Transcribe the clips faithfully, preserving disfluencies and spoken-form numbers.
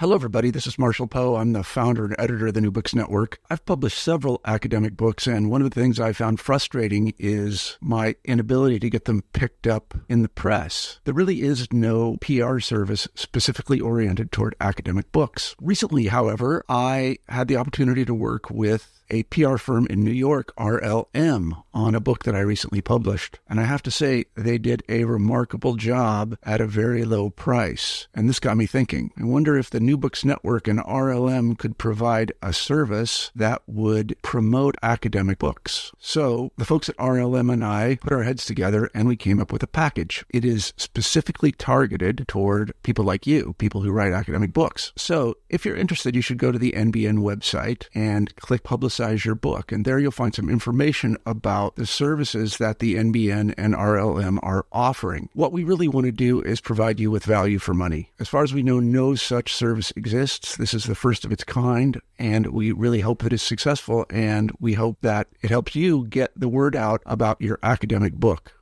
Hello, everybody. This is Marshall Poe. I'm the founder and editor of the New Books Network. I've published several academic books, and one of the things I found frustrating is my inability to get them picked up in the press. There really is no P R service specifically oriented toward academic books. Recently, however, I had the opportunity to work with a P R firm in New York, R L M, on a book that I recently published. And I have to say, they did a remarkable job at a very low price. And this got me thinking. I wonder if the New Books Network and R L M could provide a service that would promote academic books. So the folks at R L M and I put our heads together and we came up with a package. It is specifically targeted toward people like you, people who write academic books. So if you're interested, you should go to the N B N website and click Publicize your book. And there you'll find some information about the services that the N B N and R L M are offering. What we really want to do is provide you with value for money. As far as we know, no such service exists. This is the first of its kind, and we really hope that it's successful, and we hope that it helps you get the word out about your academic book.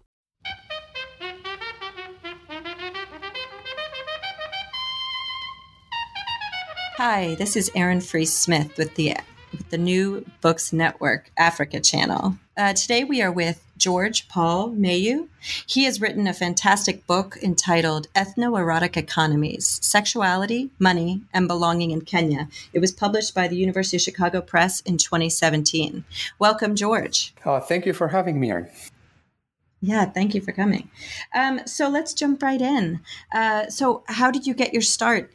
Hi, this is Erin Fries-Smith with the with the New Books Network Africa channel. Uh, today we are with George Paul Mayu. He has written a fantastic book entitled Ethno-Erotic Economies, Sexuality, Money, and Belonging in Kenya. It was published by the University of Chicago Press in twenty seventeen. Welcome, George. Uh, thank you for having me, Erin. Yeah, thank you for coming. Um, so let's jump right in. Uh, so how did you get your start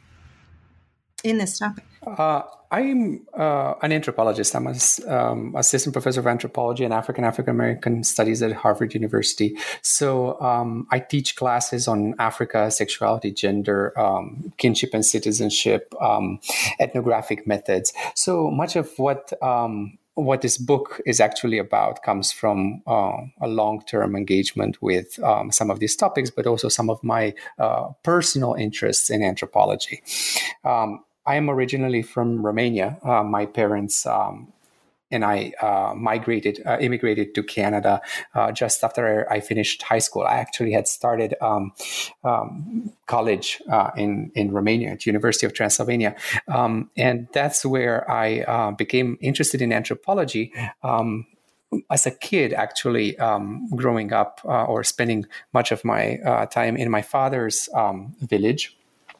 in this topic? Uh, I'm uh, an anthropologist. I'm an um, assistant professor of anthropology and African African American studies at Harvard University. So um, I teach classes on Africa, sexuality, gender, um, kinship and citizenship, um, ethnographic methods. So much of what um, what this book is actually about comes from uh, a long-term engagement with um, some of these topics, but also some of my uh, personal interests in anthropology. Um, I am originally from Romania. Uh, my parents um, and I uh, migrated, uh, immigrated to Canada uh, just after I finished high school. I actually had started um, um, college uh, in, in Romania at University of Transylvania. Um, and that's where I uh, became interested in anthropology. Um, As a kid, actually, um, growing up uh, or spending much of my uh, time in my father's um, village,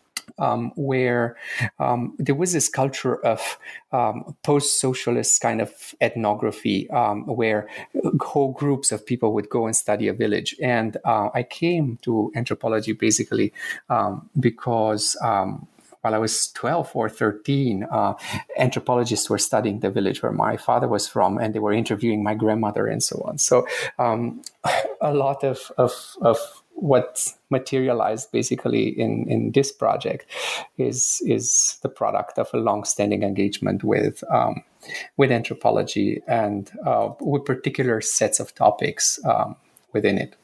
Um, where um, there was this culture of um, post-socialist kind of ethnography, um, where whole groups of people would go and study a village. And uh, I came to anthropology basically um, because um, while I was twelve or thirteen, uh, anthropologists were studying the village where my father was from, and they were interviewing my grandmother and so on. So um, a lot of, of, of what materialized basically in, in this project is is the product of a long-standing engagement with um, with anthropology and uh, with particular sets of topics um, within it.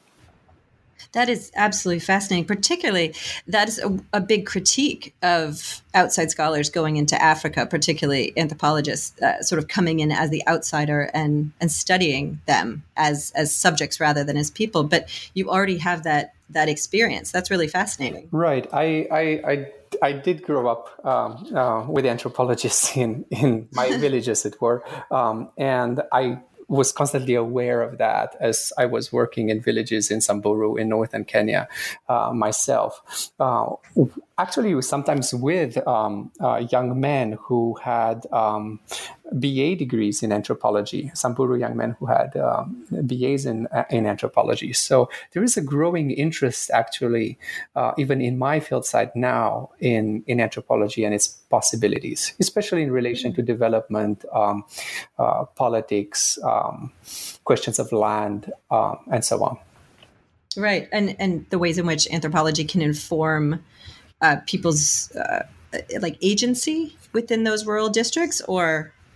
That is absolutely fascinating. Particularly, that is a, a big critique of outside scholars going into Africa, particularly anthropologists, uh, sort of coming in as the outsider and and studying them as as subjects rather than as people. But you already have that that experience. That's really fascinating. Right. I I. I I did grow up um, uh, with anthropologists in, in my village, as it were, um, and I was constantly aware of that as I was working in villages in Samburu in northern Kenya uh, myself. Uh, actually, sometimes with um, uh, young men who had um, B A degrees in anthropology, Samburu young men who had um, B As in, in anthropology. So there is a growing interest actually, uh, even in my field site now, in, in anthropology and its possibilities, especially in relation to development, um, uh, politics, um, questions of land, um, and so on. Right. And, and the ways in which anthropology can inform uh, people's uh, like agency within those rural districts, or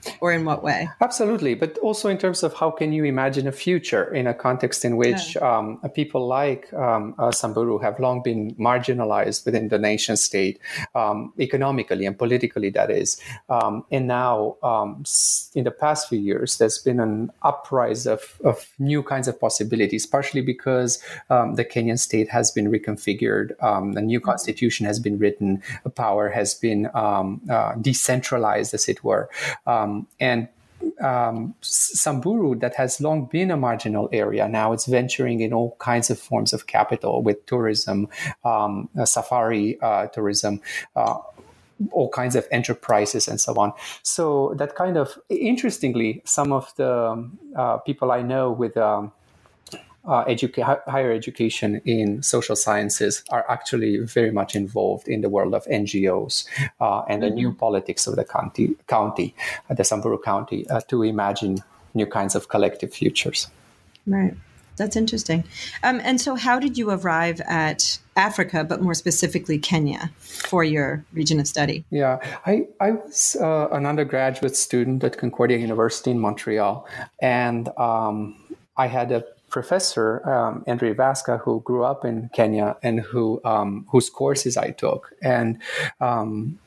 or in what way? Absolutely, but also in terms of how can you imagine a future in a context in which yeah. um, people like um, uh, Samburu have long been marginalized within the nation state, um, economically and politically, that is. Um, and now, um, in the past few years, there's been an uprise of, of new kinds of possibilities, partially because um, the Kenyan state has been reconfigured, um, the new constitution has been written, power has been um, uh, decentralized, as it were. Um, and Um, Samburu, that has long been a marginal area, now it's venturing in all kinds of forms of capital with tourism, um, uh, safari uh, tourism, uh, all kinds of enterprises and so on. So that kind of, interestingly, some of the uh, people I know with um, Uh, educa- higher education in social sciences are actually very much involved in the world of N G Os uh, and the mm-hmm. new politics of the county, county uh, the Samburu County, uh, to imagine new kinds of collective futures. Right. That's interesting. Um, and so how did you arrive at Africa, but more specifically Kenya, for your region of study? Yeah, I, I was uh, an undergraduate student at Concordia University in Montreal, and um, I had a professor, um, Andre Vasca, who grew up in Kenya and who um, whose courses I took. And um,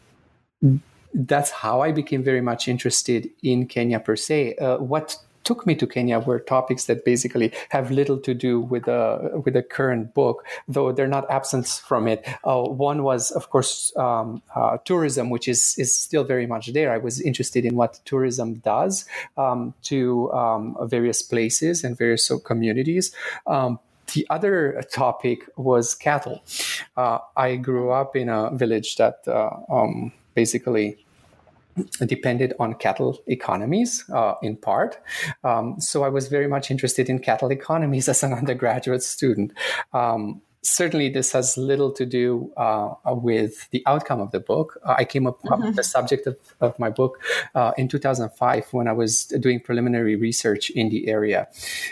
that's how I became very much interested in Kenya per se. Uh, what took me to Kenya were topics that basically have little to do with the with the current book, though they're not absent from it. Uh, one was, of course, um, uh, tourism, which is is still very much there. I was interested in what tourism does um, to um, various places and various communities. Um, The other topic was cattle. Uh, I grew up in a village that uh, um, basically depended on cattle economies uh, in part. Um, so I was very much interested in cattle economies as an undergraduate student. Um, certainly this has little to do uh, with the outcome of the book. Uh, I came up mm-hmm. with the subject of, of my book uh, in two thousand five when I was doing preliminary research in the area.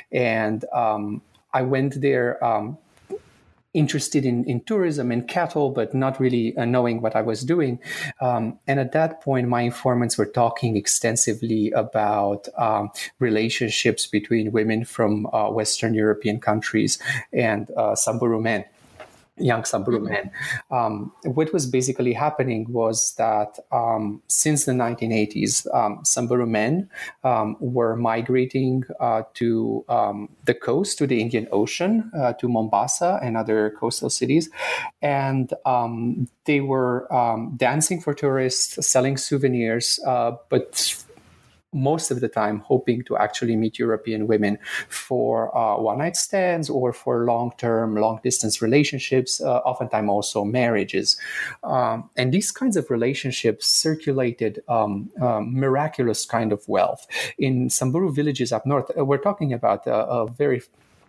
And um, I went there um, interested in, in tourism and cattle, but not really uh, knowing what I was doing. Um, and at that point, my informants were talking extensively about um, relationships between women from uh, Western European countries and uh, Samburu men. Young Samburu men. Um, what was basically happening was that um, since the nineteen eighties, um, Samburu men um, were migrating uh, to um, the coast, to the Indian Ocean, uh, to Mombasa and other coastal cities. And um, they were um, dancing for tourists, selling souvenirs, uh, but most of the time hoping to actually meet European women for uh, one-night stands or for long-term, long-distance relationships, uh, oftentimes also marriages. Um, and these kinds of relationships circulated um, um, miraculous kind of wealth. In Samburu villages up north, uh, we're talking about a, a very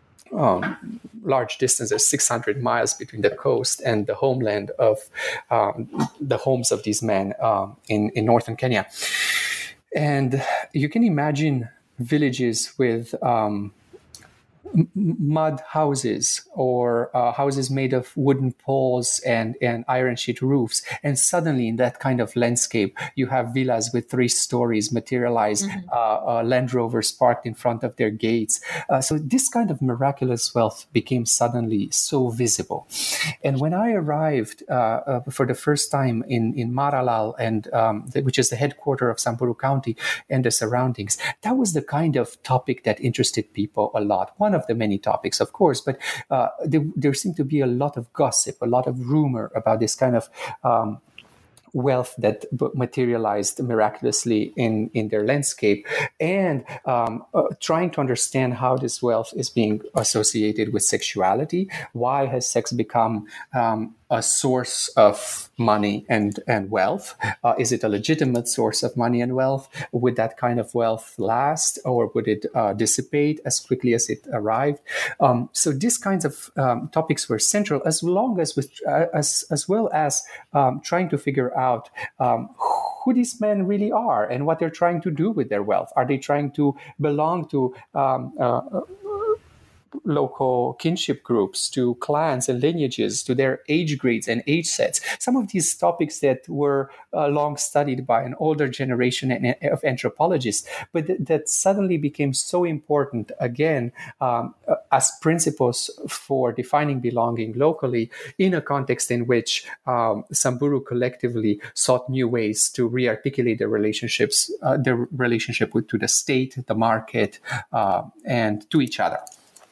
Um, large distances, six hundred miles between the coast and the homeland of um, the homes of these men um, in, in northern Kenya. And you can imagine villages with um, m- mud houses or uh, houses made of wooden poles and, and iron sheet roofs. And suddenly in that kind of landscape, you have villas with three stories materialized, mm-hmm. uh, uh, Land Rovers parked in front of their gates. Uh, so this kind of miraculous wealth became suddenly so visible. And when I arrived uh, uh, for the first time in, in Maralal, and um, the, which is the headquarters of Samburu County and the surroundings, that was the kind of topic that interested people a lot. One of the many topics, of course, but uh, there, there seemed to be a lot of gossip, a lot of rumor about this kind of um, wealth that materialized miraculously in, in their landscape, and um, uh, trying to understand how this wealth is being associated with sexuality. Why has sex become um, a source of money and, and wealth? Uh, is it a legitimate source of money and wealth? Would that kind of wealth last, or would it uh, dissipate as quickly as it arrived? Um, so these kinds of um, topics were central, as long as with, uh, as as well as um, trying to figure out um, who these men really are and what they're trying to do with their wealth. Are they trying to belong to um, uh, local kinship groups, to clans and lineages, to their age grades and age sets. Some of these topics that were uh, long studied by an older generation of anthropologists, but th- that suddenly became so important again um, uh, as principles for defining belonging locally in a context in which um, Samburu collectively sought new ways to re-articulate their relationships, uh, their relationship with, to the state, the market, uh, and to each other.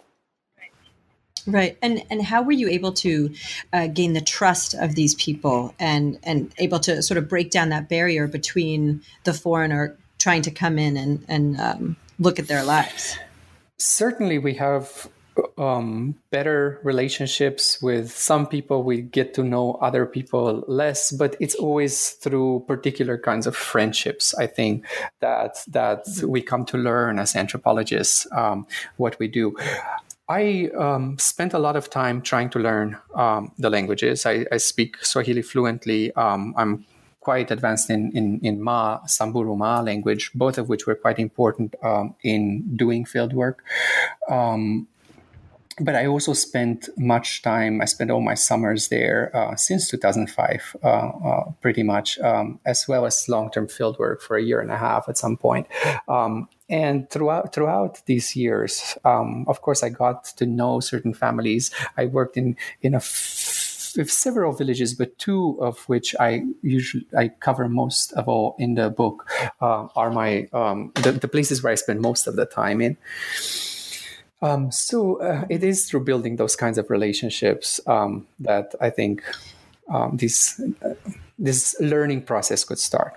Right. And and how were you able to uh, gain the trust of these people and, and able to sort of break down that barrier between the foreigner trying to come in and, and um, look at their lives? Certainly, we have um, better relationships with some people. We get to know other people less, but it's always through particular kinds of friendships, I think, that, that we come to learn as anthropologists um, what we do. I um, spent a lot of time trying to learn um, the languages. I, I speak Swahili fluently. Um, I'm quite advanced in, in, in Ma, Samburu Ma language, both of which were quite important um, in doing field work. Um, but I also spent much time, I spent all my summers there uh, since two thousand five, uh, uh, pretty much, um, as well as long-term field work for a year and a half at some point. Um, And throughout throughout these years, um, of course, I got to know certain families. I worked in in a f- with several villages, but two of which I usually I cover most of all in the book uh, are my um, the, the places where I spend most of the time in. Um, so uh, it is through building those kinds of relationships um, that I think um, this uh, this learning process could start.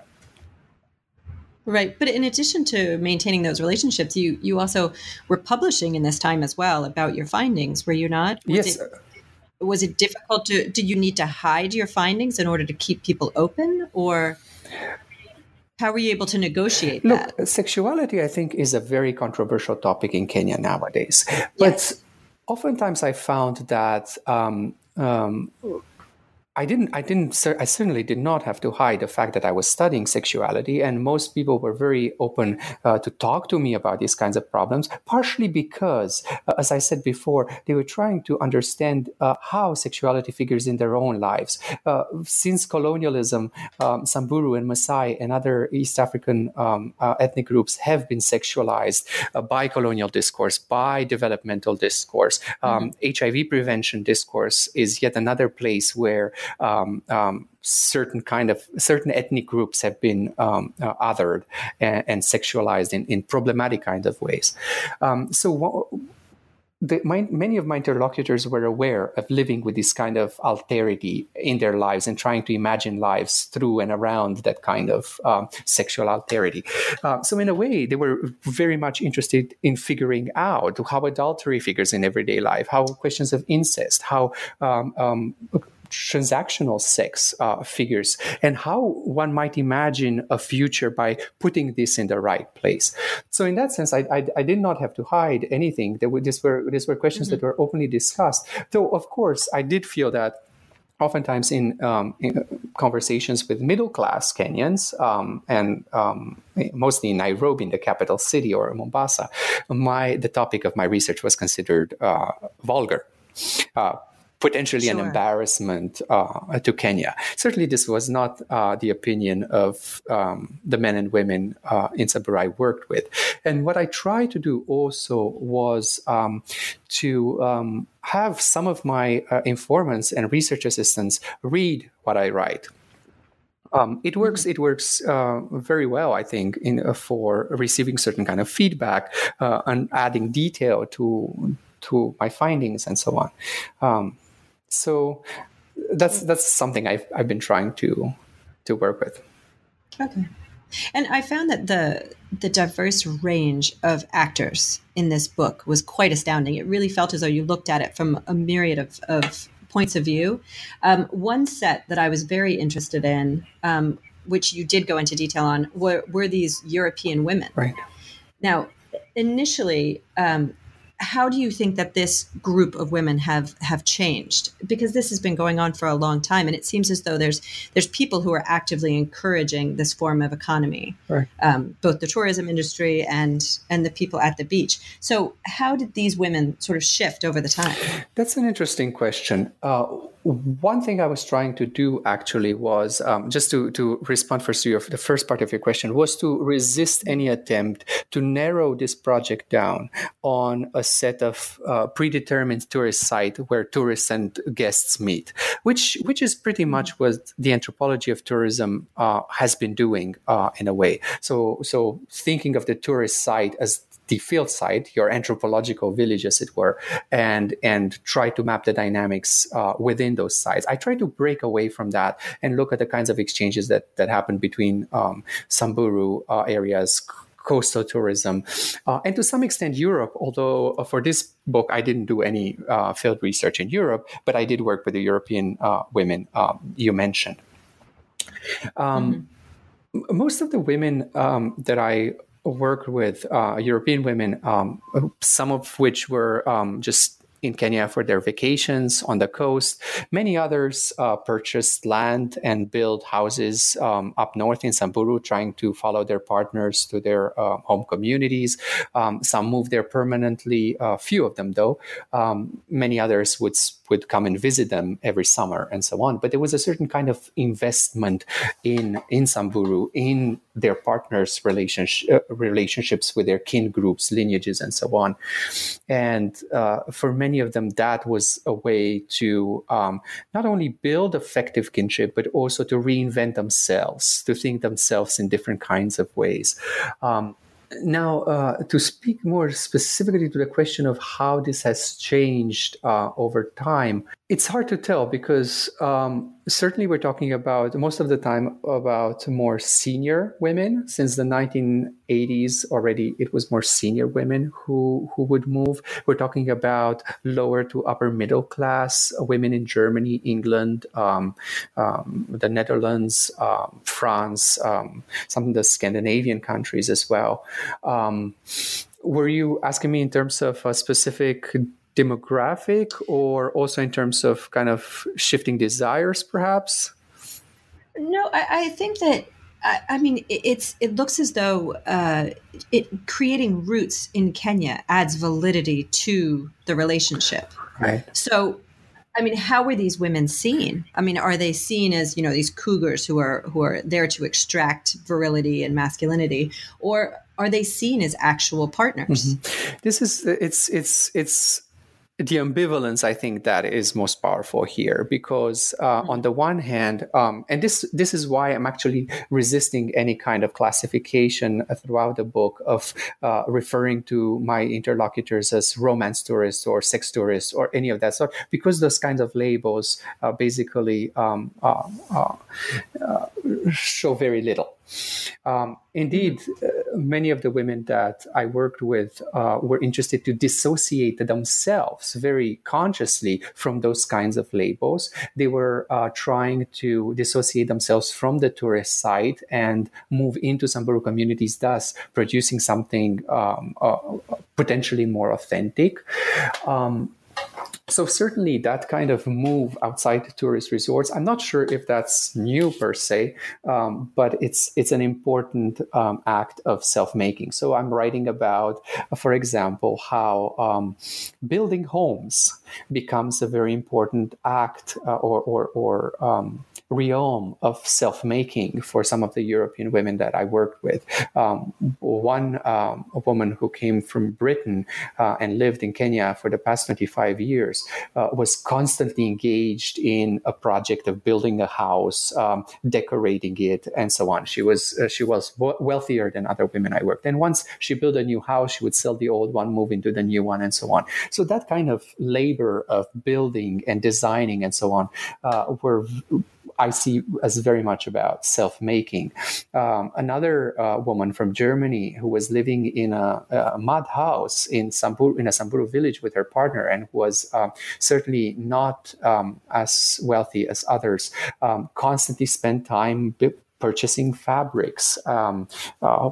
Right. But in addition to maintaining those relationships, you, you also were publishing in this time as well about your findings, were you not? Was yes. It, was it difficult to, did you need to hide your findings in order to keep people open, or how were you able to negotiate Look, that? Sexuality, I think, is a very controversial topic in Kenya nowadays. But Yes. Oftentimes I found that um, um, I didn't, I didn't, I certainly did not have to hide the fact that I was studying sexuality, and most people were very open uh, to talk to me about these kinds of problems, partially because, uh, as I said before, they were trying to understand uh, how sexuality figures in their own lives. Uh, since colonialism, um, Samburu and Maasai and other East African um, uh, ethnic groups have been sexualized uh, by colonial discourse, by developmental discourse. Um, mm-hmm. H I V prevention discourse is yet another place where Um, um, certain kind of certain ethnic groups have been um, uh, othered and, and sexualized in, in problematic kind of ways. Um, so the, my, many of my interlocutors were aware of living with this kind of alterity in their lives and trying to imagine lives through and around that kind of um, sexual alterity. Uh, so in a way, they were very much interested in figuring out how adultery figures in everyday life, how questions of incest, how um, um, transactional sex uh, figures, and how one might imagine a future by putting this in the right place. So in that sense, I, I, I did not have to hide anything. There were, these were, these were questions mm-hmm. that were openly discussed. Though, of course, I did feel that oftentimes in, um, in conversations with middle-class Kenyans, um, and um, mostly in Nairobi, in the capital city, or Mombasa, my the topic of my research was considered uh, vulgar. Uh, potentially sure. an embarrassment uh, to Kenya. Certainly this was not uh, the opinion of um, the men and women uh, in Samburu I worked with. And what I tried to do also was um, to um, have some of my uh, informants and research assistants read what I write. Um, it works. It works uh, very well, I think, in uh, for receiving certain kind of feedback uh, and adding detail to to my findings and so on. Um, so that's that's something I've I've been trying to to work with. Okay, and I found that the the diverse range of actors in this book was quite astounding. It really felt as though you looked at it from a myriad of, of points of view. Um, one set that I was very interested in, um, which you did go into detail on, were, were these European women. Right. Now, initially, um, how do you think that this group of women have have changed? Because this has been going on for a long time, and it seems as though there's there's people who are actively encouraging this form of economy, right. um, both the tourism industry and and the people at the beach. So how did these women sort of shift over the time? That's an interesting question. Uh, one thing I was trying to do actually was um, just to, to respond first to your, the first part of your question was to resist any attempt to narrow this project down on a set of uh, predetermined tourist site where tourists and guests meet, which which is pretty much what the anthropology of tourism uh, has been doing uh, in a way. So so thinking of the tourist site as the field site, your anthropological village, as it were, and and try to map the dynamics uh, within those sites. I try to break away from that and look at the kinds of exchanges that that happen between um, Samburu uh, areas, coastal tourism, uh, and to some extent Europe, although uh, for this book I didn't do any uh, field research in Europe, but I did work with the European uh, women uh, you mentioned. Um, mm-hmm. Most of the women um, that I worked with, uh, European women, um, some of which were um, just in Kenya for their vacations on the coast. Many others uh, purchased land and built houses um, up north in Samburu, trying to follow their partners to their uh, home communities. Um, some moved there permanently, a uh, few of them though. Um, many others would would come and visit them every summer and so on. But there was a certain kind of investment in, in Samburu, in their partners' relationship, uh, relationships with their kin groups, lineages, and so on. And uh, for many of them, that was a way to um, not only build effective kinship, but also to reinvent themselves, to think themselves in different kinds of ways. Um, Now, uh, to speak more specifically to the question of how this has changed uh, over time, it's hard to tell because um, certainly we're talking about, most of the time, about more senior women. Since the nineteen eighties already, it was more senior women who, who would move. We're talking about lower to upper middle class women in Germany, England, um, um, the Netherlands, um, France, um, some of the Scandinavian countries as well. Um, were you asking me in terms of a specific demographic or also in terms of kind of shifting desires, perhaps? No, I, I think that, I, I mean, it, it's it looks as though uh, it creating roots in Kenya adds validity to the relationship. Right. So, I mean, how were these women seen? I mean, are they seen as, you know, these cougars who are who are there to extract virility and masculinity, or are they seen as actual partners? Mm-hmm. This is it's it's it's the ambivalence, I think, that is most powerful here, because uh, mm-hmm. on the one hand, um, and this this is why I'm actually resisting any kind of classification throughout the book of uh, referring to my interlocutors as romance tourists or sex tourists or any of that sort, because those kinds of labels uh, basically um, uh, uh, uh, show very little. Um, indeed, uh, many of the women that I worked with uh, were interested to dissociate themselves very consciously from those kinds of labels. They were uh, trying to dissociate themselves from the tourist site and move into Samburu communities, thus producing something um, uh, potentially more authentic. Um, So certainly that kind of move outside tourist resorts, I'm not sure if that's new per se, um, but it's it's an important um, act of self-making. So I'm writing about, for example, how um, building homes becomes a very important act uh, or or, or um, realm of self-making for some of the European women that I worked with. Um, one um, a woman who came from Britain uh, and lived in Kenya for the past twenty-five years uh, was constantly engaged in a project of building a house, um, decorating it, and so on. She was uh, she was wealthier than other women I worked. And once she built a new house, she would sell the old one, move into the new one, and so on. So that kind of labor of building and designing and so on uh, were I see as very much about self-making. Um, another uh, woman from Germany who was living in a, a mud house in Samburu, in a Samburu village with her partner, and who was uh, certainly not um, as wealthy as others, um, constantly spent time b- purchasing fabrics, um, uh,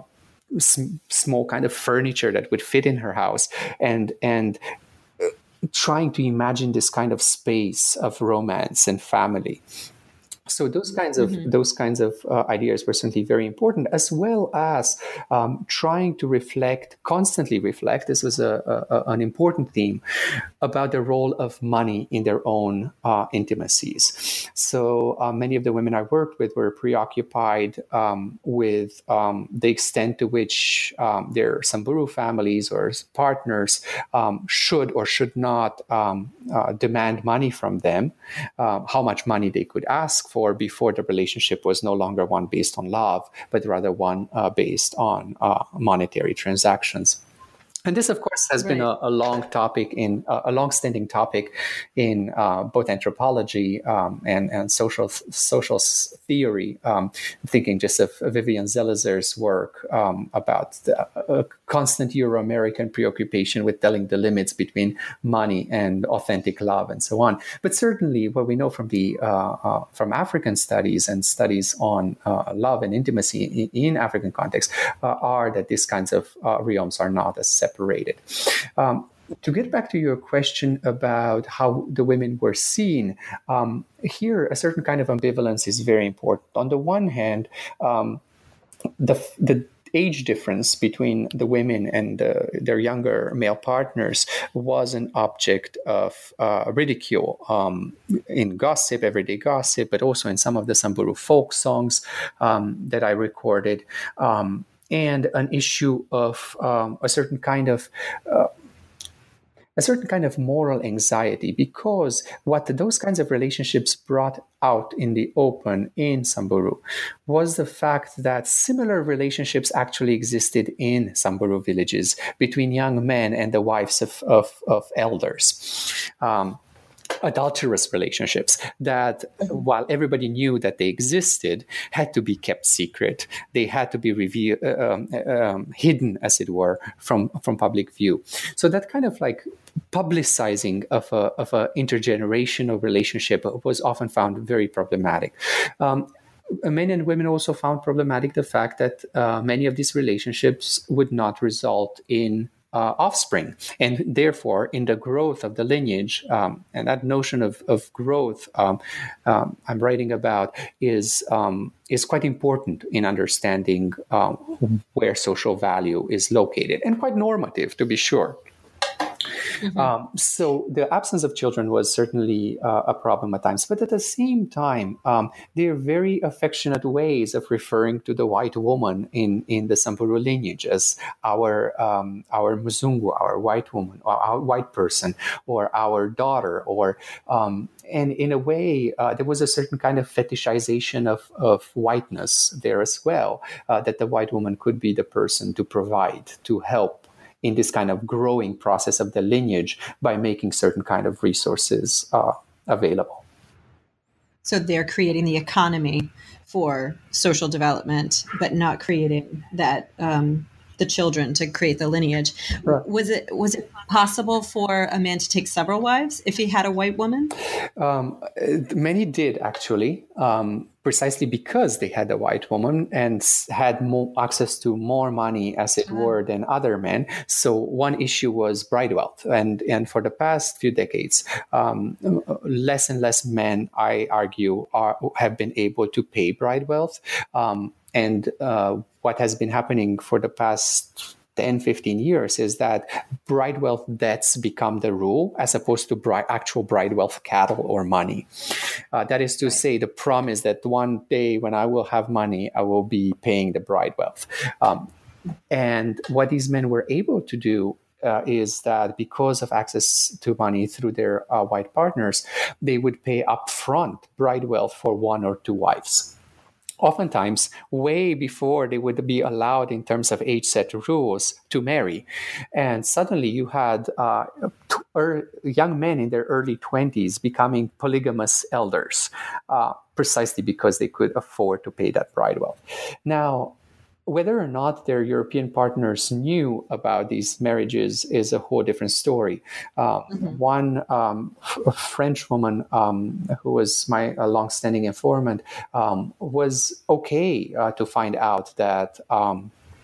sm- small kind of furniture that would fit in her house, and and trying to imagine this kind of space of romance and family. So those kinds of mm-hmm. those kinds of uh, ideas were certainly very important, as well as um, trying to reflect, constantly reflect. This was a, a, an important theme about the role of money in their own uh, intimacies. So uh, many of the women I worked with were preoccupied um, with um, the extent to which um, their Samburu families or partners um, should or should not um, uh, demand money from them, uh, how much money they could ask for. For before the relationship was no longer one based on love, but rather one uh, based on uh, monetary transactions. And this, of course, has right. been a, a long topic in uh, a long-standing topic in uh, both anthropology um, and and social social theory. Um, thinking just of Vivian Zelizer's work um, about the, a constant Euro-American preoccupation with telling the limits between money and authentic love, and so on. But certainly, what we know from the uh, uh, from African studies and studies on uh, love and intimacy in, in African context uh, are that these kinds of uh, realms are not as separate. Separated. Um, to get back to your question about how the women were seen, um, here a certain kind of ambivalence is very important. On the one hand, um, the the age difference between the women and uh, their younger male partners was an object of uh, ridicule um, in gossip, everyday gossip, but also in some of the Samburu folk songs um, that I recorded. Um, and an issue of um, a certain kind of uh, a certain kind of moral anxiety, because what those kinds of relationships brought out in the open in Samburu was the fact that similar relationships actually existed in Samburu villages between young men and the wives of, of, of elders. Um, adulterous relationships that, while everybody knew that they existed, had to be kept secret. They had to be revealed, um, um, hidden, as it were, from, from public view. So that kind of like publicizing of a of an intergenerational relationship was often found very problematic. Um, Men and women also found problematic the fact that uh, many of these relationships would not result in Uh, offspring, and therefore in the growth of the lineage. Um, and that notion of, of growth um, um, I'm writing about is um, is quite important in understanding um, where social value is located, and quite normative, to be sure. Mm-hmm. Um, so the absence of children was certainly uh, a problem at times. But at the same time, um, they're very affectionate ways of referring to the white woman in, in the Samburu lineage as our um, our Mzungu, our white woman, or our white person, or our daughter, or um, and in a way, uh, there was a certain kind of fetishization of, of whiteness there as well, uh, that the white woman could be the person to provide, to help in this kind of growing process of the lineage by making certain kind of resources uh, available. So they're creating the economy for social development, but not creating that um, the children to create the lineage. Right. Was it was it possible for a man to take several wives if he had a white woman? Um, many did, actually. Um, precisely because they had a white woman and had more access to more money, as it were, than other men. So one issue was bride wealth. And, and for the past few decades, um, less and less men, I argue, are, have been able to pay bride wealth. Um, and uh, what has been happening for the past ten, fifteen years is that bride wealth debts become the rule as opposed to bride, actual bride wealth cattle or money. Uh, that is to say, the promise that one day when I will have money, I will be paying the bride wealth. Um, and what these men were able to do uh, is that because of access to money through their uh, white partners, they would pay upfront bride wealth for one or two wives. Oftentimes, way before they would be allowed in terms of age-set rules to marry. And suddenly you had uh, er, young men in their early twenties becoming polygamous elders, uh, precisely because they could afford to pay that bride wealth. Now, whether or not their European partners knew about these marriages is a whole different story. Um, mm-hmm. One um, f- French woman um, who was my uh, long-standing informant um, was okay uh, to find out that um,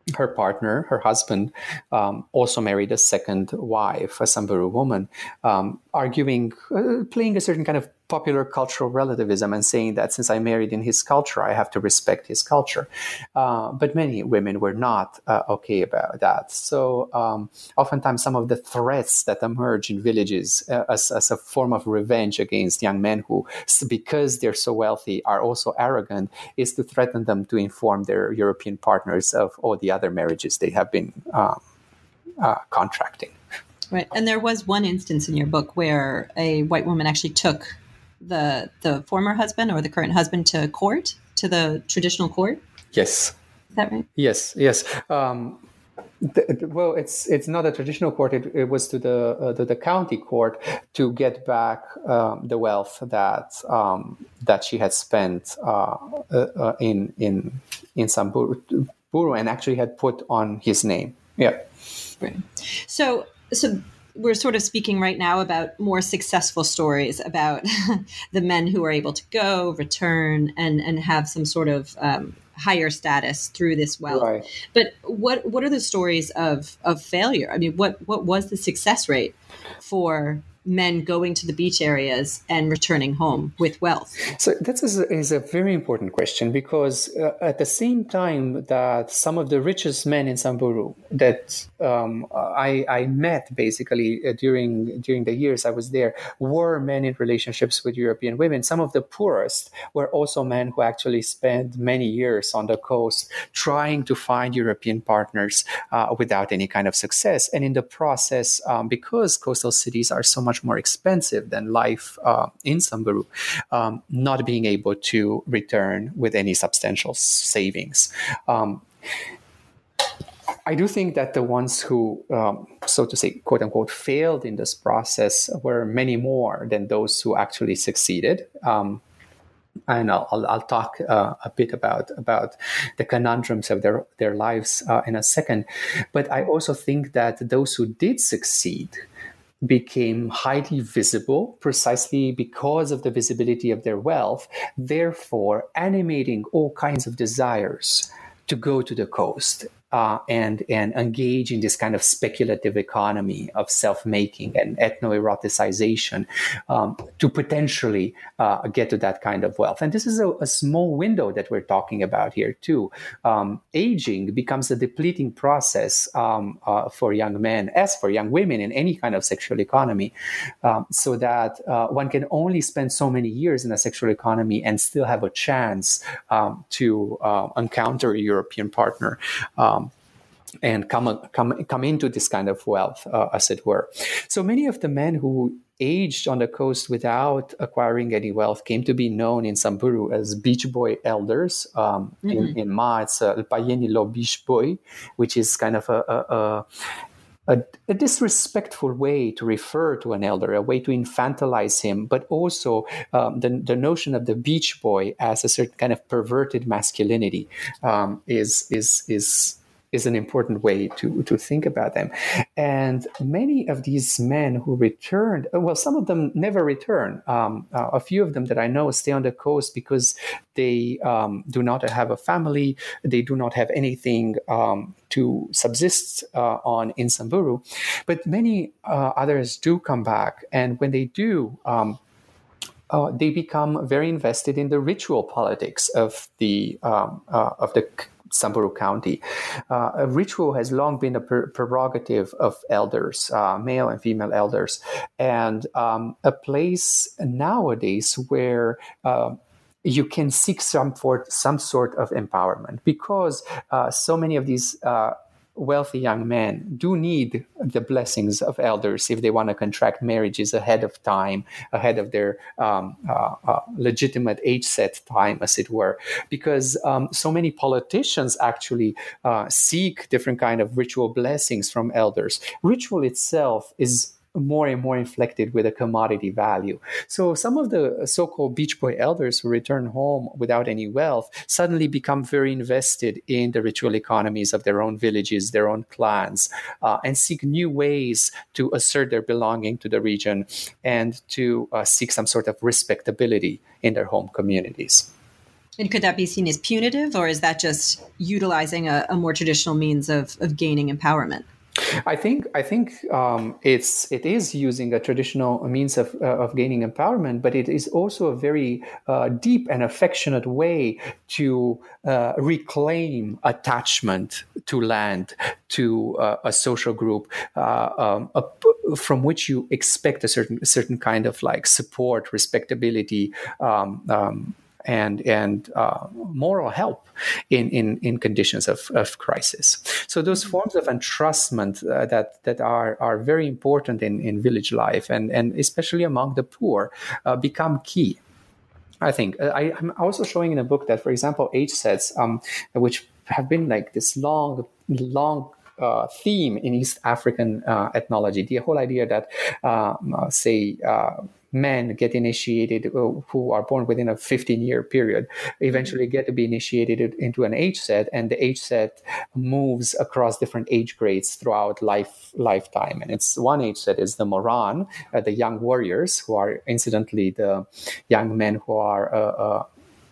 her partner, her husband, um, also married a second wife, a Samburu woman, um, arguing, uh, playing a certain kind of popular cultural relativism and saying that since I married in his culture, I have to respect his culture. Uh, but many women were not uh, okay about that. So um, oftentimes some of the threats that emerge in villages uh, as, as a form of revenge against young men who, because they're so wealthy, are also arrogant, is to threaten them to inform their European partners of all the other marriages they have been uh, uh, contracting. Right. And there was one instance in your book where a white woman actually took the the former husband or the current husband to court, to the traditional court. Yes. Is that right? Yes, yes. Um, the, the, well, it's it's not a traditional court. It, it was to the, uh, the the county court to get back um, the wealth that um, that she had spent uh, uh, in in in Samburu, and actually had put on his name. Yeah. Right. So so. We're sort of speaking right now about more successful stories about the men who are able to go, return, and, and have some sort of um, higher status through this wealth. Right. But what what are the stories of, of failure? I mean, what, what was the success rate for men going to the beach areas and returning home with wealth? So that is a, is a very important question, because uh, at the same time that some of the richest men in Samburu that um, I, I met basically uh, during during the years I was there were men in relationships with European women. Some of the poorest were also men who actually spent many years on the coast trying to find European partners uh, without any kind of success. And in the process, um, because coastal cities are so much more expensive than life uh, in Samburu, um, not being able to return with any substantial savings. Um, I do think that the ones who, um, so to say, quote unquote, failed in this process were many more than those who actually succeeded. Um, and I'll, I'll, I'll talk uh, a bit about, about the conundrums of their, their lives uh, in a second. But I also think that those who did succeed became highly visible precisely because of the visibility of their wealth, therefore animating all kinds of desires to go to the coast uh, and, and engage in this kind of speculative economy of self-making and ethno-eroticization um, to potentially uh, get to that kind of wealth. And this is a, a small window that we're talking about here too. Um, aging becomes a depleting process um, uh, for young men, as for young women in any kind of sexual economy, um, so that uh, one can only spend so many years in a sexual economy and still have a chance um, to uh, encounter a European partner. Um, and come, come, come into this kind of wealth, uh, as it were. So many of the men who aged on the coast without acquiring any wealth came to be known in Samburu as beach boy elders. Um, mm-hmm. in, in Ma, it's uh, Payeni Lo Beach Boy, which is kind of a, a, a A, a disrespectful way to refer to an elder, a way to infantilize him, but also um, the, the notion of the beach boy as a certain kind of perverted masculinity um, is is is is an important way to, to think about them. And many of these men who returned, well, some of them never return. Um, uh, a few of them that I know stay on the coast because they um, do not have a family, they do not have anything um, to subsist uh, on in Samburu. But many uh, others do come back. And when they do, um, uh, they become very invested in the ritual politics of the um, uh, of the Samburu County. Uh, a ritual has long been a per- prerogative of elders, uh, male and female elders, and um, a place nowadays where uh, you can seek some for some sort of empowerment, because uh, so many of these uh, wealthy young men do need the blessings of elders if they want to contract marriages ahead of time, ahead of their um, uh, uh, legitimate age set time, as it were, because um, so many politicians actually uh, seek different kind of ritual blessings from elders. Ritual itself is more and more inflected with a commodity value. So some of the so-called beach boy elders who return home without any wealth suddenly become very invested in the ritual economies of their own villages, their own clans, uh, and seek new ways to assert their belonging to the region and to uh, seek some sort of respectability in their home communities. And could that be seen as punitive, or is that just utilizing a, a more traditional means of, of gaining empowerment? I think I think um, it's it is using a traditional means of uh, of gaining empowerment, but it is also a very uh, deep and affectionate way to uh, reclaim attachment to land, to uh, a social group, uh, um, a, from which you expect a certain a certain kind of like support, respectability. Um, um, and and uh, moral help in, in, in conditions of, of crisis. So those forms of entrustment uh, that that are, are very important in, in village life, and, and especially among the poor, uh, become key. I think. I, I'm also showing in a book that, for example, age sets, um, which have been like this long, long uh, theme in East African uh, ethnology, the whole idea that, uh, say, uh, men get initiated who are born within a fifteen-year period, eventually get to be initiated into an age set, and the age set moves across different age grades throughout life lifetime. And it's one age set is the Moran, uh, the young warriors, who are incidentally the young men who are uh,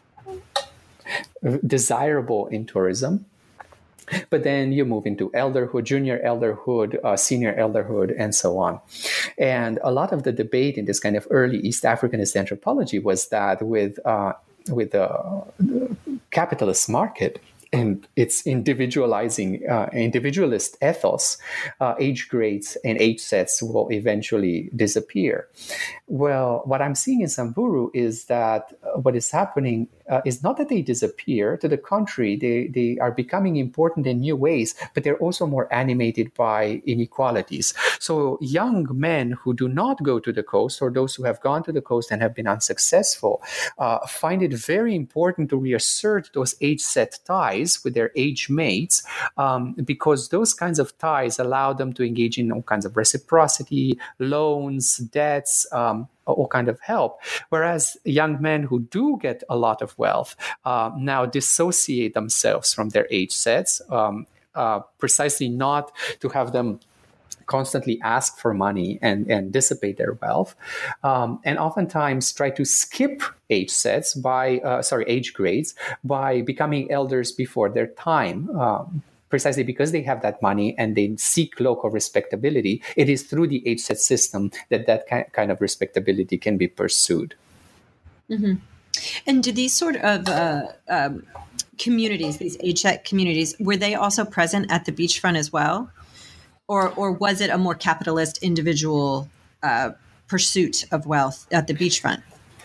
uh, desirable in tourism. But then you move into elderhood, junior elderhood, uh, senior elderhood, and so on. And a lot of the debate in this kind of early East Africanist anthropology was that with uh, with the, the capitalist market and its individualizing, uh, individualist ethos, uh, age grades and age sets will eventually disappear. Well, what I'm seeing in Samburu is that uh, what is happening uh, is not that they disappear. To the contrary, they, they are becoming important in new ways, but they're also more animated by inequalities. So young men who do not go to the coast, or those who have gone to the coast and have been unsuccessful, uh, find it very important to reassert those age set ties with their age mates, um, because those kinds of ties allow them to engage in all kinds of reciprocity, loans, debts, um, all kind of help. Whereas young men who do get a lot of wealth uh, now dissociate themselves from their age sets, um, uh, precisely not to have them constantly ask for money and, and dissipate their wealth, um, and oftentimes try to skip age sets by, uh, sorry, age grades by becoming elders before their time. Um, precisely because they have that money and they seek local respectability. It is through the age set system that that kind of respectability can be pursued. Mm-hmm. And do these sort of uh, um, communities, these age set communities, were they also present at the beachfront as well? Or, or was it a more capitalist individual uh, pursuit of wealth at the beachfront?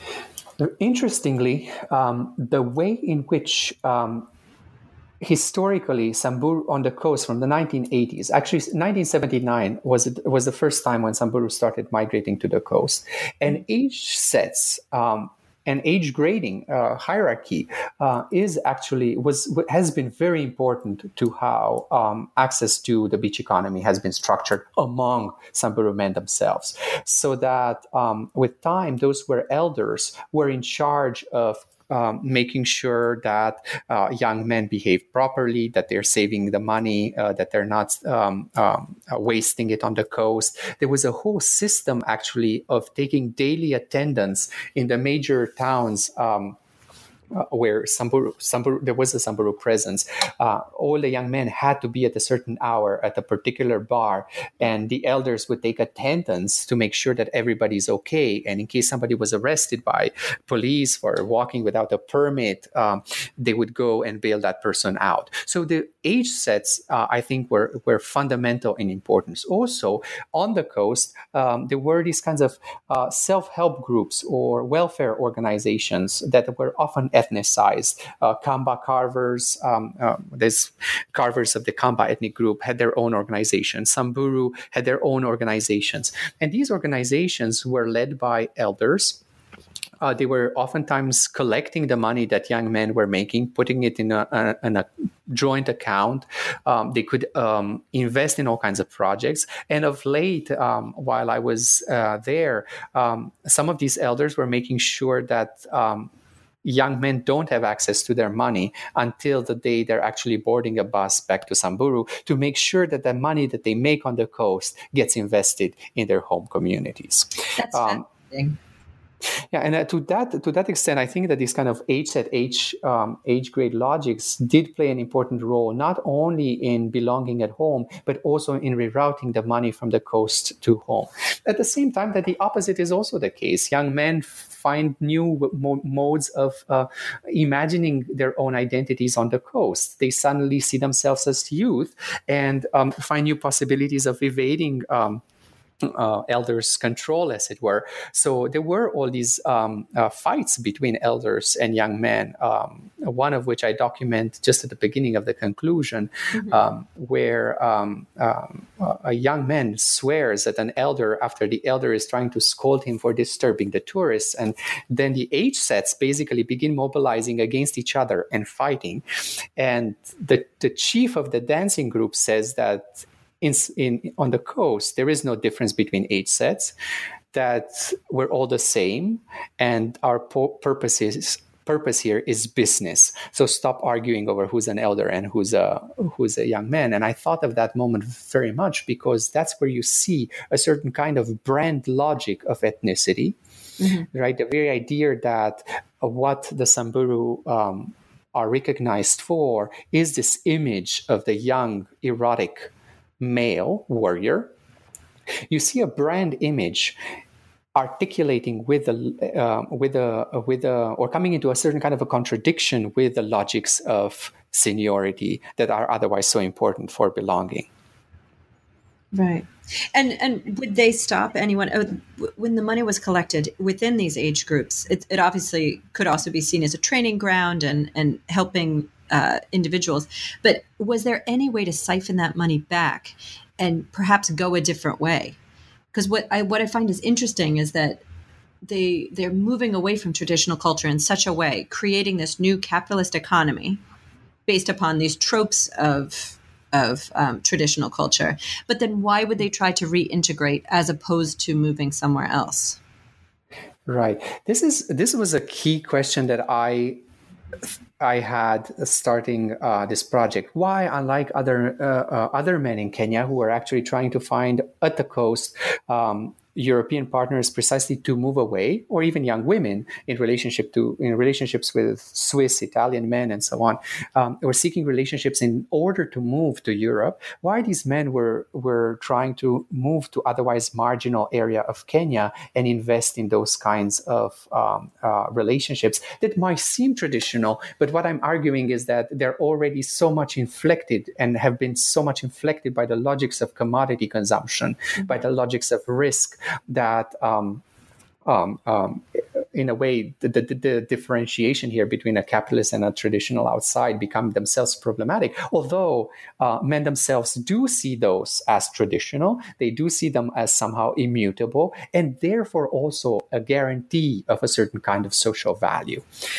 Interestingly, um, the way in which um, historically, Samburu on the coast from the nineteen eighties, actually nineteen seventy-nine was was the first time when Samburu started migrating to the coast. And age sets um, and age grading uh, hierarchy uh, is actually was has been very important to how um, access to the beach economy has been structured among Samburu men themselves. So that um, with time, those who were elders were in charge of Um, making sure that uh, young men behave properly, that they're saving the money, uh, that they're not um, um, uh, wasting it on the coast. There was a whole system actually of taking daily attendance in the major towns um, Uh, where Samburu, Samburu, there was a Samburu presence. Uh, all the young men had to be at a certain hour at a particular bar, and the elders would take attendance to make sure that everybody's okay. And in case somebody was arrested by police for walking without a permit, um, they would go and bail that person out. So the age sets, uh, I think, were, were fundamental in importance. Also, on the coast, um, there were these kinds of uh, self-help groups or welfare organizations that were often ethnicized. Uh, Kamba carvers, um, uh, there's carvers of the Kamba ethnic group had their own organization. Samburu had their own organizations. And these organizations were led by elders. Uh, they were oftentimes collecting the money that young men were making, putting it in a, a, in a joint account. Um, they could um, invest in all kinds of projects. And of late, um, while I was uh, there, um, some of these elders were making sure that um, young men don't have access to their money until the day they're actually boarding a bus back to Samburu, to make sure that the money that they make on the coast gets invested in their home communities. That's um, fascinating. Yeah, and uh, to that to that extent, I think that this kind of age set, age um, age grade logics did play an important role, not only in belonging at home, but also in rerouting the money from the coast to home. At the same time, that the opposite is also the case. Young men find new mo- modes of uh, imagining their own identities on the coast. They suddenly see themselves as youth and um, find new possibilities of evading Um, Uh, elders' control, as it were. So there were all these um, uh, fights between elders and young men, um, one of which I document just at the beginning of the conclusion, mm-hmm. um, where um, um, a young man swears at an elder after the elder is trying to scold him for disturbing the tourists. And then the age sets basically begin mobilizing against each other and fighting. And the, the chief of the dancing group says that In, in, on the coast, there is no difference between age sets, that we're all the same, and our po- purpose, is, purpose here is business. So stop arguing over who's an elder and who's a, who's a young man. And I thought of that moment very much because that's where you see a certain kind of brand logic of ethnicity, mm-hmm. right? The very idea that uh, what the Samburu um, are recognized for is this image of the young, erotic male warrior. You see a brand image articulating with the uh, with a with a or coming into a certain kind of a contradiction with the logics of seniority that are otherwise so important for belonging. Right. And and would they stop anyone when the money was collected within these age groups? It, it obviously could also be seen as a training ground and and helping uh, individuals. But was there any way to siphon that money back and perhaps go a different way? Because what I what I find is interesting is that they they're moving away from traditional culture in such a way, creating this new capitalist economy based upon these tropes of of um, traditional culture. But then why would they try to reintegrate as opposed to moving somewhere else? Right. This is this was a key question that I I had starting uh, this project. Why, unlike other uh, uh, other men in Kenya who are actually trying to find at the coast um, European partners precisely to move away, or even young women in relationship to in relationships with Swiss, Italian men, and so on, um, were seeking relationships in order to move to Europe. Why these men were were trying to move to otherwise marginal area of Kenya and invest in those kinds of um, uh, relationships that might seem traditional, but what I'm arguing is that they're already so much inflected and have been so much inflected by the logics of commodity consumption, mm-hmm. by the logics of risk, that um, um, um, in a way, the, the, the differentiation here between a capitalist and a traditional outside become themselves problematic. Although uh, men themselves do see those as traditional, they do see them as somehow immutable, and therefore also a guarantee of a certain kind of social value.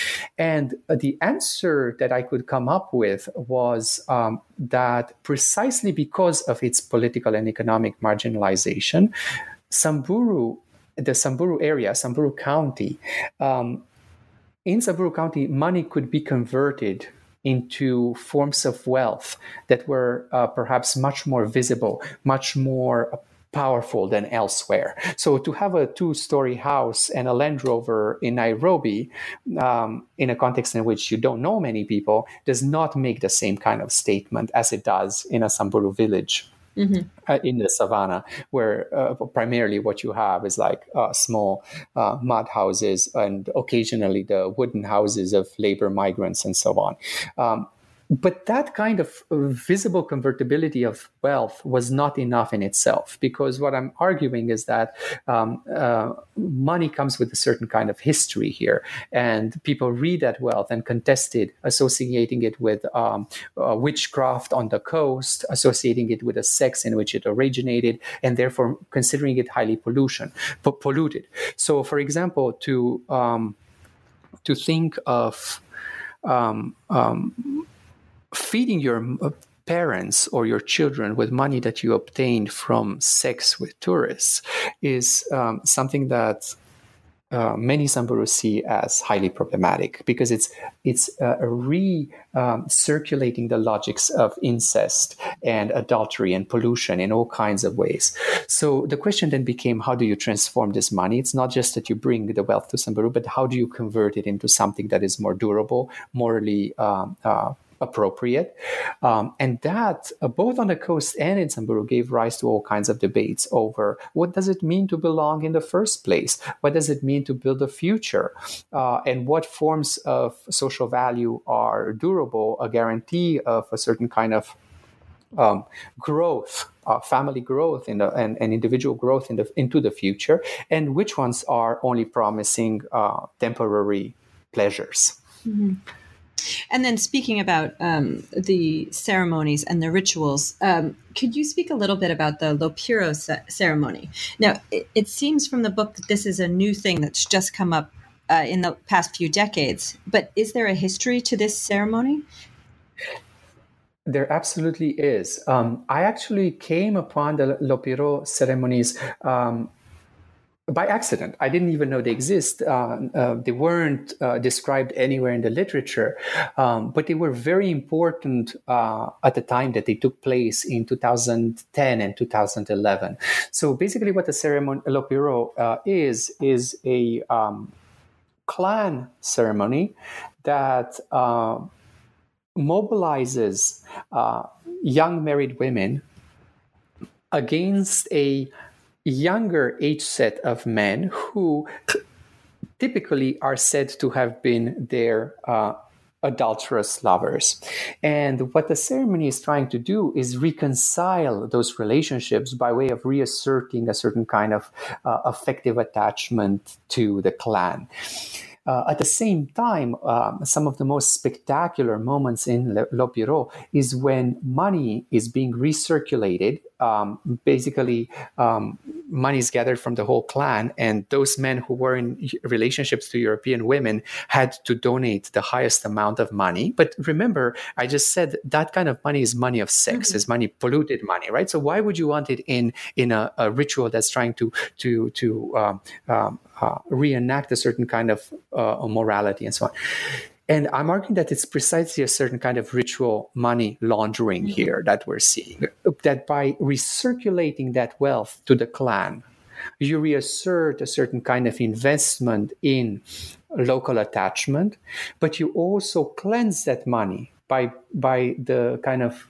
And the answer that I could come up with was um, that precisely because of its political and economic marginalization, Samburu, the Samburu area, Samburu County, um, in Samburu County, money could be converted into forms of wealth that were uh, perhaps much more visible, much more powerful than elsewhere. So to have a two-story house and a Land Rover in Nairobi, um, in a context in which you don't know many people, does not make the same kind of statement as it does in a Samburu village. Mm-hmm. Uh, in the savannah, where uh, primarily what you have is like uh, small uh, mud houses and occasionally the wooden houses of labor migrants and so on. Um, But that kind of visible convertibility of wealth was not enough in itself, because what I'm arguing is that um, uh, money comes with a certain kind of history here, and people read that wealth and contest it, associating it with um, uh, witchcraft on the coast, associating it with a sex in which it originated, and therefore considering it highly pollution, po- polluted. So, for example, to um, to think of um, um, feeding your parents or your children with money that you obtained from sex with tourists is um, something that uh, many Samburu see as highly problematic, because it's it's uh, re um, circulating the logics of incest and adultery and pollution in all kinds of ways. So the question then became, how do you transform this money? It's not just that you bring the wealth to Samburu, but how do you convert it into something that is more durable, morally um, uh, appropriate? Um, and that, uh, both on the coast and in Samburu, gave rise to all kinds of debates over what does it mean to belong in the first place? What does it mean to build a future? Uh, and what forms of social value are durable, a guarantee of a certain kind of um, growth, uh, family growth in the, and, and individual growth in the, into the future, and which ones are only promising uh, temporary pleasures. Mm-hmm. And then speaking about um, the ceremonies and the rituals, um, could you speak a little bit about the Lopiro ce- ceremony? Now, it, it seems from the book that this is a new thing that's just come up uh, in the past few decades. But is there a history to this ceremony? There absolutely is. Um, I actually came upon the Lopiro ceremonies um, by accident. I didn't even know they exist. Uh, uh, they weren't uh, described anywhere in the literature, um, but they were very important uh, at the time that they took place in two thousand ten and two thousand eleven. So basically what the ceremony Lopiro uh, is, is a um, clan ceremony that uh, mobilizes uh, young married women against a younger age set of men who typically are said to have been their uh, adulterous lovers. And what the ceremony is trying to do is reconcile those relationships by way of reasserting a certain kind of uh, affective attachment to the clan. Uh, at the same time, um, some of the most spectacular moments in Lopiro is when money is being recirculated. Um, basically, um, money is gathered from the whole clan, and those men who were in relationships to European women had to donate the highest amount of money. But remember, I just said that kind of money is money of sex, mm-hmm. is money, polluted money, right? So why would you want it in in a, a ritual that's trying to to to um, um, uh, reenact a certain kind of uh, morality and so on? And I'm arguing that it's precisely a certain kind of ritual money laundering mm-hmm. here that we're seeing, that by recirculating that wealth to the clan, you reassert a certain kind of investment in local attachment, but you also cleanse that money by, by the kind of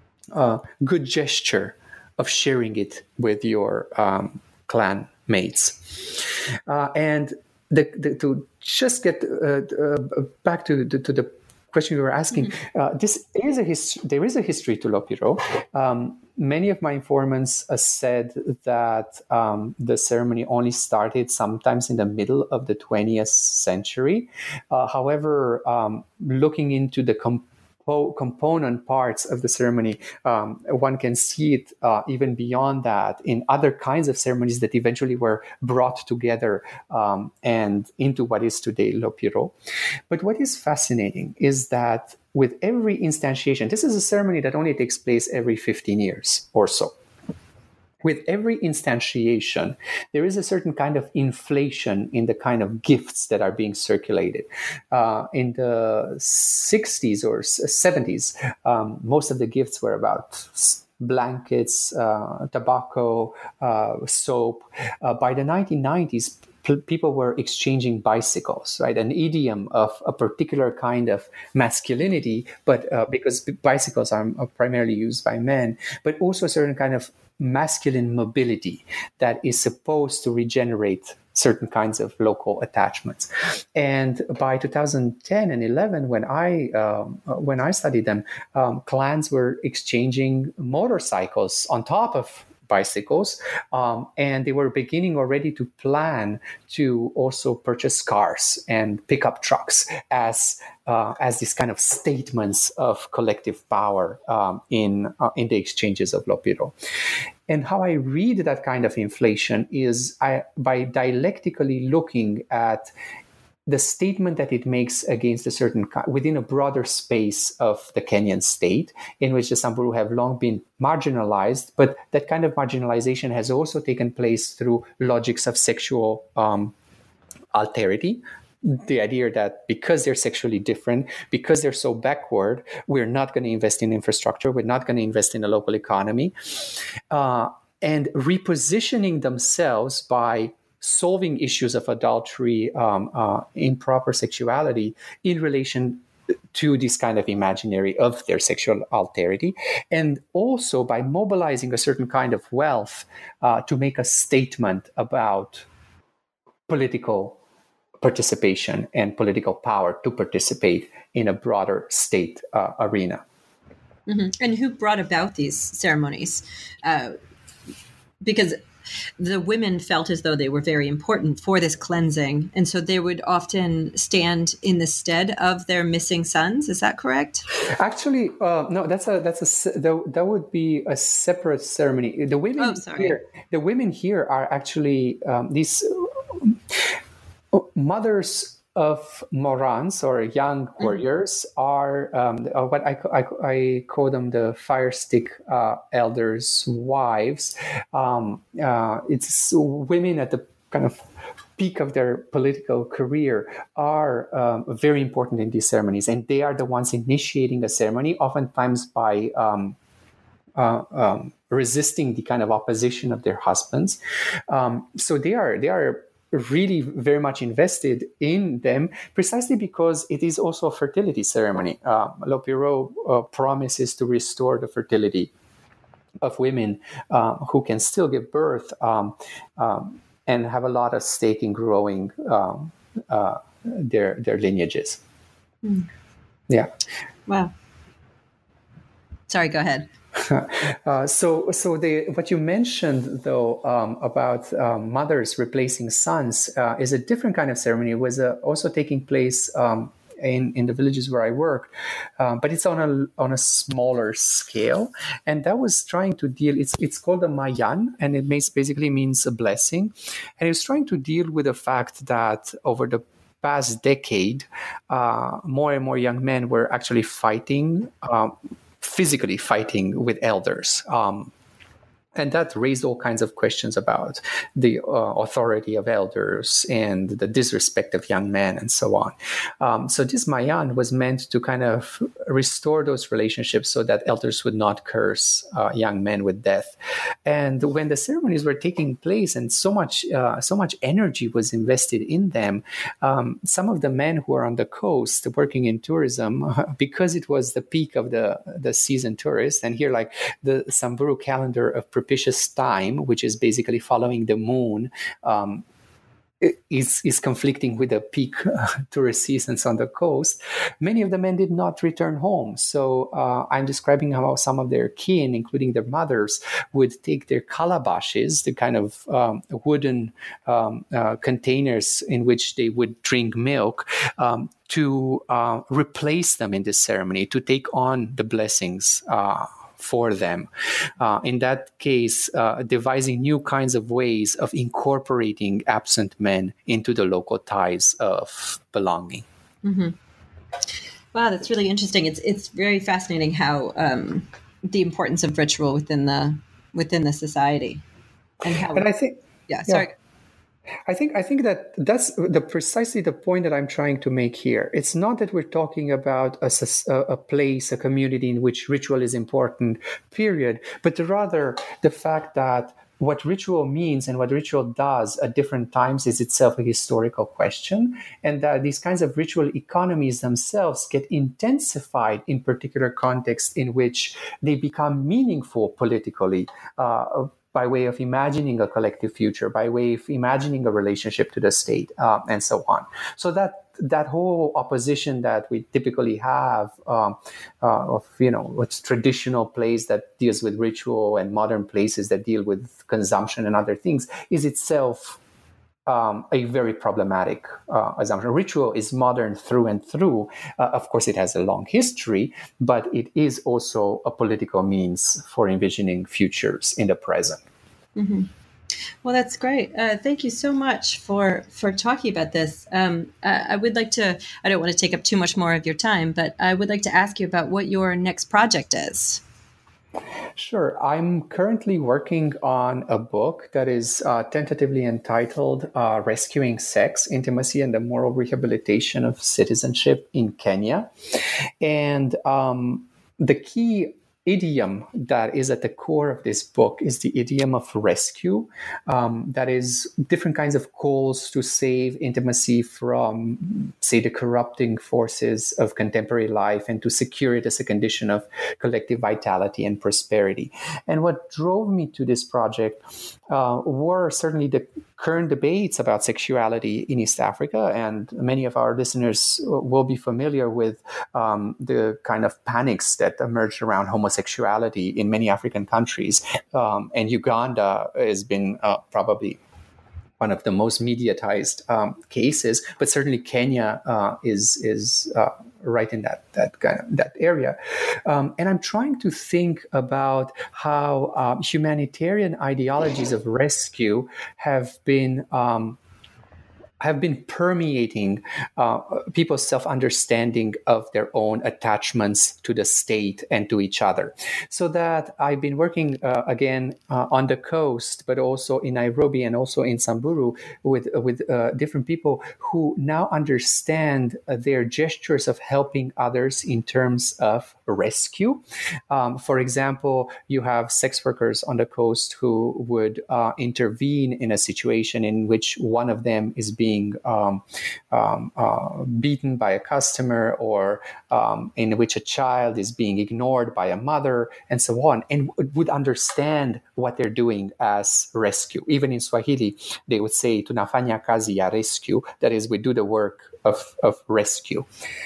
uh, good gesture of sharing it with your um, clan mates. Uh, and The, the, to just get uh, uh, back to, to, to the question you were asking, mm-hmm. uh, this is a his, there is a history to Lopiro. Um, many of my informants uh, said that um, the ceremony only started sometimes in the middle of the twentieth century. Uh, however, um, looking into the comp- component parts of the ceremony, um, one can see it uh, even beyond that in other kinds of ceremonies that eventually were brought together um, and into what is today Lopiro. But what is fascinating is that with every instantiation, this is a ceremony that only takes place every fifteen years or so. With every instantiation, there is a certain kind of inflation in the kind of gifts that are being circulated. Uh, in the sixties or seventies, um, most of the gifts were about blankets, uh, tobacco, uh, soap. Uh, by the nineteen nineties, people were exchanging bicycles, right? An idiom of a particular kind of masculinity, but uh, because bicycles are primarily used by men, but also a certain kind of masculine mobility that is supposed to regenerate certain kinds of local attachments. And by two thousand ten and eleven, when I um, when I studied them, um, clans were exchanging motorcycles on top of bicycles, um, and they were beginning already to plan to also purchase cars and pickup trucks as uh, as these kind of statements of collective power um, in uh, in the exchanges of Lopiro. And how I read that kind of inflation is I, by dialectically looking at the statement that it makes against a certain, within a broader space of the Kenyan state, in which the Samburu have long been marginalized, but that kind of marginalization has also taken place through logics of sexual um, alterity. The idea that because they're sexually different, because they're so backward, we're not going to invest in infrastructure, we're not going to invest in a local economy, uh, and repositioning themselves by solving issues of adultery, um, uh, improper sexuality in relation to this kind of imaginary of their sexual alterity, and also by mobilizing a certain kind of wealth uh, to make a statement about political participation and political power to participate in a broader state uh, arena. Mm-hmm. And who brought about these ceremonies? Uh, because the women felt as though they were very important for this cleansing, and so they would often stand in the stead of their missing sons. Is that correct? Actually, uh, no. That's a that's a that, that would be a separate ceremony. The women oh, sorry. here, the women here are actually um, these mothers of Morans or young warriors mm-hmm. are um, what I, I, I call them the fire stick uh, elders' wives. Um, uh, it's women at the kind of peak of their political career are um, very important in these ceremonies, and they are the ones initiating a ceremony, oftentimes by um, uh, um, resisting the kind of opposition of their husbands. Um, so they are they are. really very much invested in them, precisely because it is also a fertility ceremony. Uh, Le Perrot uh, promises to restore the fertility of women uh, who can still give birth um, um, and have a lot of stake in growing um, uh, their their lineages. Mm. Yeah. Wow. Sorry, go ahead. Uh, so, so the, what you mentioned, though, um, about um, mothers replacing sons uh, is a different kind of ceremony. It was uh, also taking place um, in, in the villages where I work, um, but it's on a on a smaller scale. And that was trying to deal. It's it's called a Mayan, and it makes, basically means a blessing. And it's trying to deal with the fact that over the past decade, uh, more and more young men were actually fighting. Um, physically fighting with elders. Um, and that raised all kinds of questions about the uh, authority of elders and the disrespect of young men and so on. Um, so this Mayan was meant to kind of restore those relationships so that elders would not curse uh, young men with death. And when the ceremonies were taking place and so much uh, so much energy was invested in them, um, some of the men who were on the coast working in tourism, because it was the peak of the, the season tourist, and here like the Samburu calendar of propitious time, which is basically following the moon, um, is is conflicting with the peak uh, tourist seasons on the coast. Many of the men did not return home. So uh, I'm describing how some of their kin, including their mothers, would take their calabashes, the kind of um, wooden um, uh, containers in which they would drink milk, um, to uh, replace them in this ceremony, to take on the blessings uh, for them. Uh, in that case, uh, devising new kinds of ways of incorporating absent men into the local ties of belonging. Mm-hmm. Wow, that's really interesting. It's it's very fascinating how um, the importance of ritual within the within the society, and how. And I think, yeah, sorry. Yeah. I think I think that that's the precisely the point that I'm trying to make here. It's not that we're talking about a, a place, a community in which ritual is important, period, but rather the fact that what ritual means and what ritual does at different times is itself a historical question, and that these kinds of ritual economies themselves get intensified in particular contexts in which they become meaningful politically, uh, by way of imagining a collective future, by way of imagining a relationship to the state, uh, and so on. So that that whole opposition that we typically have um, uh, of, you know, what's traditional place that deals with ritual and modern places that deal with consumption and other things is itself Um, a very problematic uh, assumption. Ritual is modern through and through. Uh, of course, it has a long history, but it is also a political means for envisioning futures in the present. Mm-hmm. Well, that's great. Uh, thank you so much for, for talking about this. Um, I, I would like to, I don't want to take up too much more of your time, but I would like to ask you about what your next project is. Sure. I'm currently working on a book that is uh, tentatively entitled uh, Rescuing Sex, Intimacy, and the Moral Rehabilitation of Citizenship in Kenya. And um, the key idiom that is at the core of this book is the idiom of rescue. Um, that is different kinds of calls to save intimacy from, say, the corrupting forces of contemporary life and to secure it as a condition of collective vitality and prosperity. And what drove me to this project uh, were certainly the current debates about sexuality in East Africa, and many of our listeners will be familiar with um, the kind of panics that emerged around homosexuality in many African countries. Um, and Uganda has been uh, probably one of the most mediatized um, cases, but certainly Kenya uh, is is uh, right in that that kind of that area. Um, and I'm trying to think about how uh, humanitarian ideologies of rescue have been um, have been permeating uh, people's self-understanding of their own attachments to the state and to each other. So that I've been working uh, again uh, on the coast, but also in Nairobi and also in Samburu with with uh, different people who now understand uh, their gestures of helping others in terms of rescue. Um, for example, you have sex workers on the coast who would uh, intervene in a situation in which one of them is being being um, um, uh, beaten by a customer, or um, in which a child is being ignored by a mother, and so on, and would understand what they're doing as rescue. Even in Swahili, they would say, tunafanya kazi ya rescue, that is, we do the work of, of rescue.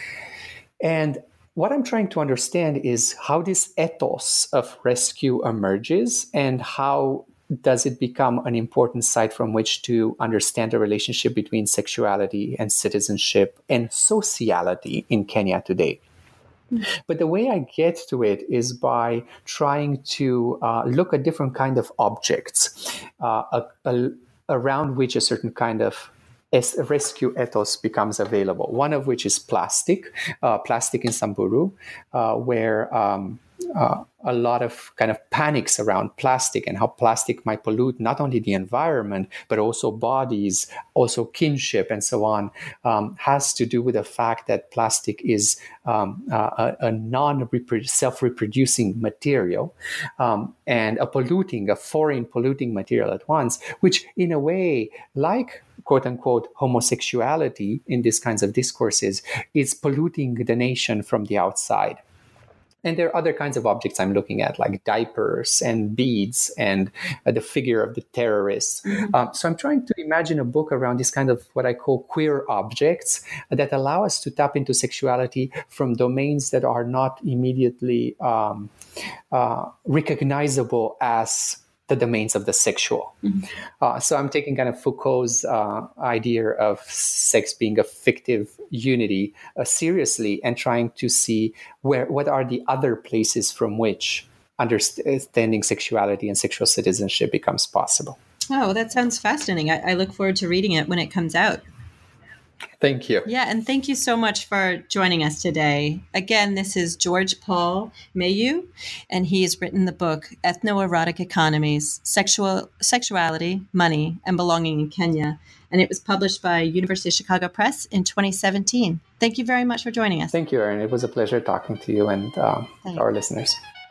And what I'm trying to understand is how this ethos of rescue emerges, and how does it become an important site from which to understand the relationship between sexuality and citizenship and sociality in Kenya today. Mm-hmm. But the way I get to it is by trying to uh, look at different kind of objects uh, a, a, around which a certain kind of as rescue ethos becomes available. One of which is plastic, uh, plastic in Samburu, uh, where um, uh, a lot of kind of panics around plastic and how plastic might pollute not only the environment, but also bodies, also kinship, and so on, um, has to do with the fact that plastic is um, a, a non-self-reproducing material um, and a polluting, a foreign polluting material at once, which in a way, like quote unquote homosexuality in these kinds of discourses, is polluting the nation from the outside. And there are other kinds of objects I'm looking at, like diapers and beads and uh, the figure of the terrorists. Mm-hmm. Um, so I'm trying to imagine a book around this kind of what I call queer objects that allow us to tap into sexuality from domains that are not immediately um, uh, recognizable as the domains of the sexual. Mm-hmm. Uh, so I'm taking kind of Foucault's uh, idea of sex being a fictive unity uh, seriously, and trying to see where what are the other places from which understanding sexuality and sexual citizenship becomes possible. Oh, that sounds fascinating. I, I look forward to reading it when it comes out. Thank you. Yeah, and thank you so much for joining us today. Again, this is George Paul Mayu, and he has written the book Ethno-Erotic Economies, Sexual Sexuality, Money, and Belonging in Kenya, and it was published by University of Chicago Press in twenty seventeen. Thank you very much for joining us. Thank you, Erin. It was a pleasure talking to you and um, our listeners.